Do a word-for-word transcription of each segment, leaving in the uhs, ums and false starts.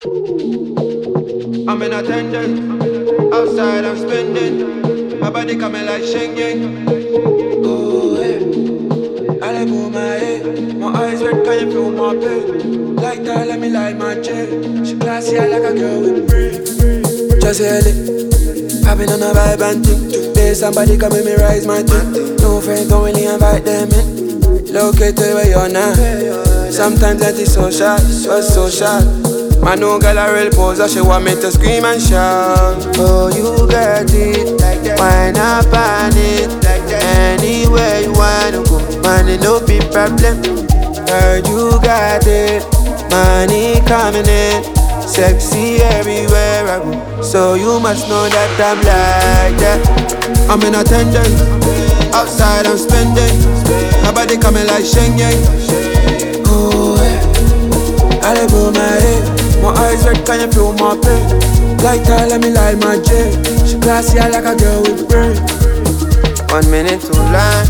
I'm in attendance. Outside I'm spending. My body coming like Schengen. Oh yeah, I let go my head. My eyes red, can you feel my pain? Like that, let me light my chain. She classy, I like a girl with brain. Just hell it. I've been on a vibe and think. Today somebody come make me rise my thing. No friends don't really invite them in. Locate where you're now. Sometimes that is so shy, so so shy. My new girl a real poser, she want me to scream and shout. Oh, you got it, why not on it? Anywhere you wanna go, money no be problem. Heard you got it, money coming in, sexy everywhere I go. So you must know that I'm like that. I'm in attendance, outside I'm spending. My body coming like Schengen. Oh yeah, I let go my head. My eyes red, can you feel my pain? Like that, let me light my J. She classy, I like a girl with brain. One minute too long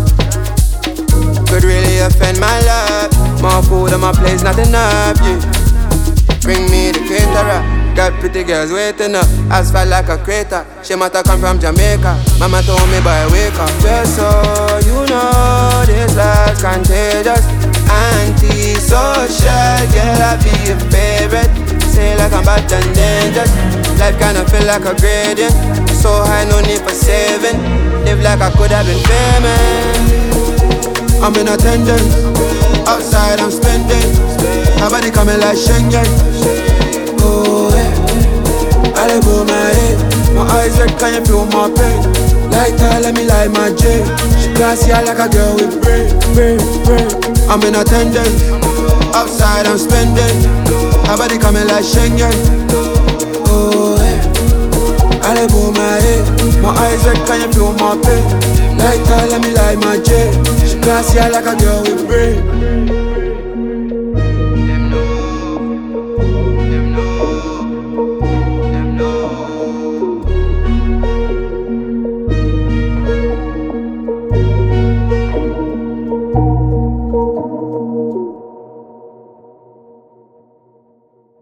could really offend my love. More food on my place, not enough, yeah. Bring me the caterer. Got pretty girls waiting up, asphalt like a crater. She must have come from Jamaica. Mama told me boy wake up. Just so you know, this life's contagious. Anti-social, girl, I be your favorite. Say like I'm bad and dangerous. Life kinda feel like a gradient. So high, no need for saving. Live like I could have been famous. I'm in attendance. Outside I'm spending. My body coming like Schengen. Oh yeah, I let go my head. My eyes red, can you feel my pain? Like that, let me light my J. She classy, I like a girl with brain, brain, brain. I'm in attendance. Outside I'm spending. My body coming like Schengen. Oh yeah, I let go my head. My eyes red, can you feel my pain? Like that, let me light my J. She classy, I like a girl with brain.